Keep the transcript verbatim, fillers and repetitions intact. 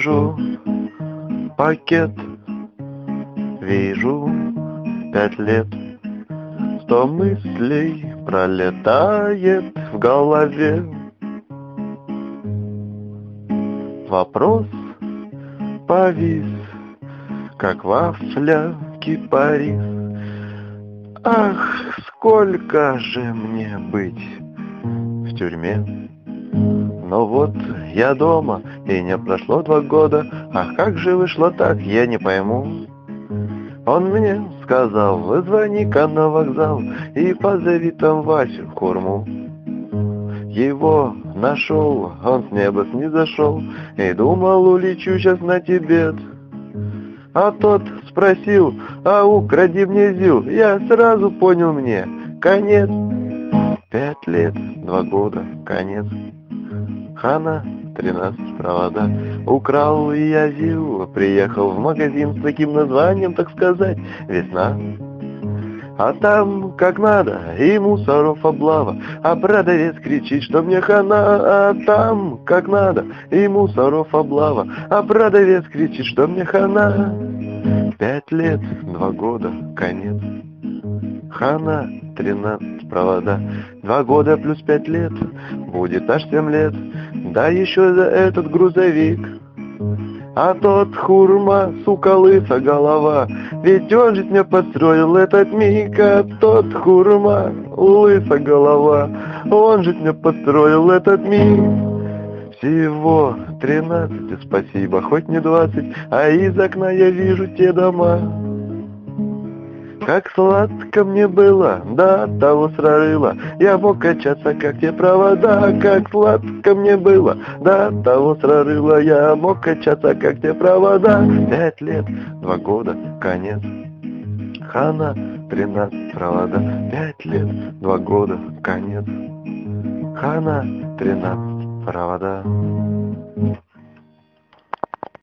Вижу пакет, вижу пять лет. Сто мыслей пролетает в голове. Вопрос повис, как вафля кипарис. Ах, сколько же мне быть в тюрьме? Но вот я дома, и не прошло два года. Ах, как же вышло так, я не пойму. Он мне сказал: звони-ка на вокзал и позови там Васю Хурму. Его нашел, он с неба снизошел, и думал, улечу сейчас на Тибет. А тот спросил: а укради мне ЗИЛ. Я сразу понял, мне конец. Пять лет, два года, конец. Хана, тринадцать провода. Украл и я ЗИЛ. Приехал в магазин с таким названием, так сказать, «Весна». А там как надо, и мусоров облава, а продавец кричит, что мне хана. А там как надо, и мусоров облава, а продавец кричит, что мне хана. Пять лет, два года, конец. Хана, тринадцать провода. Два года плюс пять лет, будет аж семь лет. Да еще за этот грузовик. А тот Хурма, сука, лыса голова, ведь он же мне подстроил этот миг. А тот Хурма, лыса голова, он же мне подстроил этот миг. Всего тринадцать, и спасибо, хоть не двадцать, а из окна я вижу те дома. Как сладко мне было, до того срарыла, я мог качаться, как те провода. Как сладко мне было, до того срарыла, я мог качаться, как те провода. Пять лет, два года, конец. Хана, тринадцать провода. Пять лет, два года, конец. Хана, тринадцать провода.